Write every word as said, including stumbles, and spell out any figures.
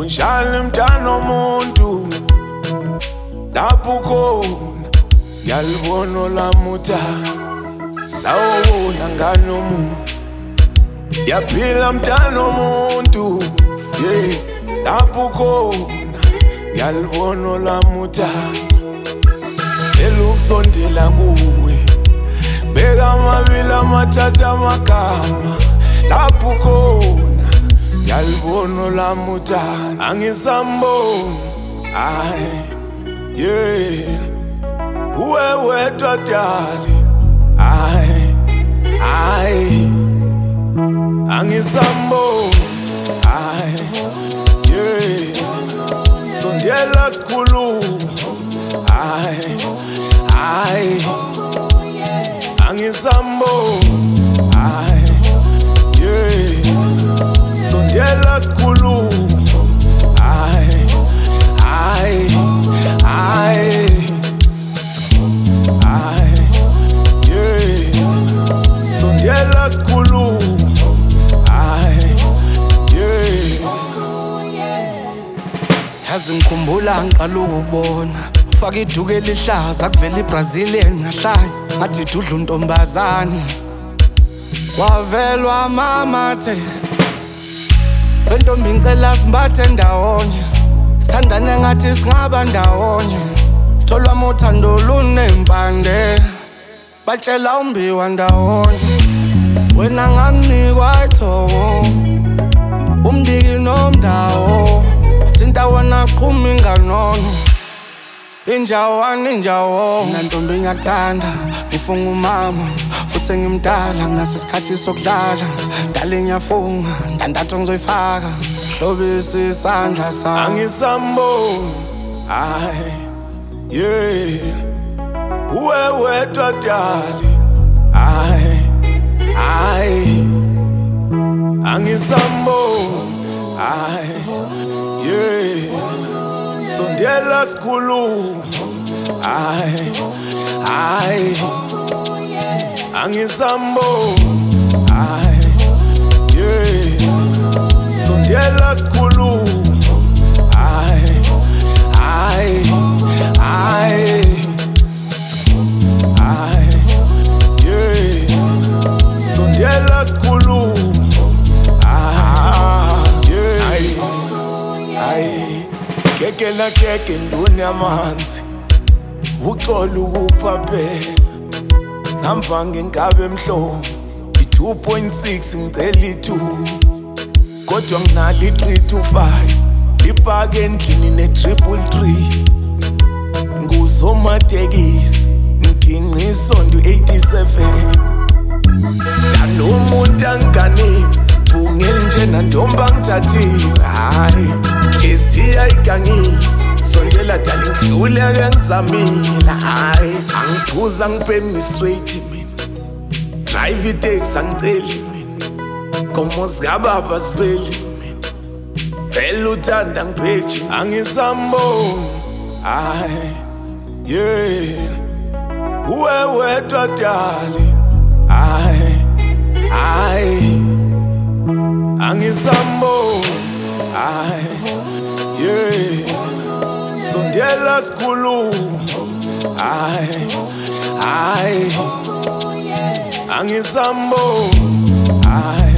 unjalo mntana womuntu lapho khona yalibona lamuta sawubona ngani umuntu yaphila mntana womuntu yeah lapho khona yalibona lamuta elukusondela kuwe beka amabili amathatha amagama lapho khona yalibona lamuta angisamboni ay yeah uwe wedwa dali ay ay angisamboni ay yeah sondela sikhuluma ay ay angisamboni ay yeah sondela sikhuluma ay ay ay ay yeah sondela sikhuluma ay yeah yazi ngikhumbula ngiqala ukubona ufaka iduku elihlaza kuvela iBrazilian ngahlanye ngathi dudla untombazane wavelwa mamathe lentombi ngicela simbathe ndawonye sithandane ngathi singaba ndawonye tholwa mothando lunempande batshela umbiwa ndawonye wena nganginikwa ithoko umndiki nomndawo thinta wona qhumi nganono injawani injawo mina ntombi ngiyakuthanda ngifunga umama futhi ngimdala kunasesikhathi sokudlala dala ngiyafunga ndandatho ngizoyifaka hlobisa isandla sami angisamboni ay yeah uwe wedwa dali ay ay angisamboni ay yeah sondela sikhuluma ay ay angisamboni ay yeah sondela sikhuluma ay ay ay ay yeah sondela sikhuluma ay yeah ay keke na keke nduni amanzi uxola ukuphaphela ngihamba ngenkabe emhlophe i-two point six ngicela i-two kodwa nginalo i-three to five ibhake endlini ne-triple three ngusomatekisi ngiginqa isonto eighty-seven danomuntu angiganile bungeli njena ntombi angithathiwe hayi nhliziyo ayigangile sondela dala ngihluleke ngizamile hayi angiphuza ngipeni straight mina drive itaxi angiceli mina komo zikababa sibeli mina phela uthanda ngipheji angisamboni ay yeah uwe wedwa dali ay ay angisamboni ay yeah sondela sikhuluma ay ay angisamboni ay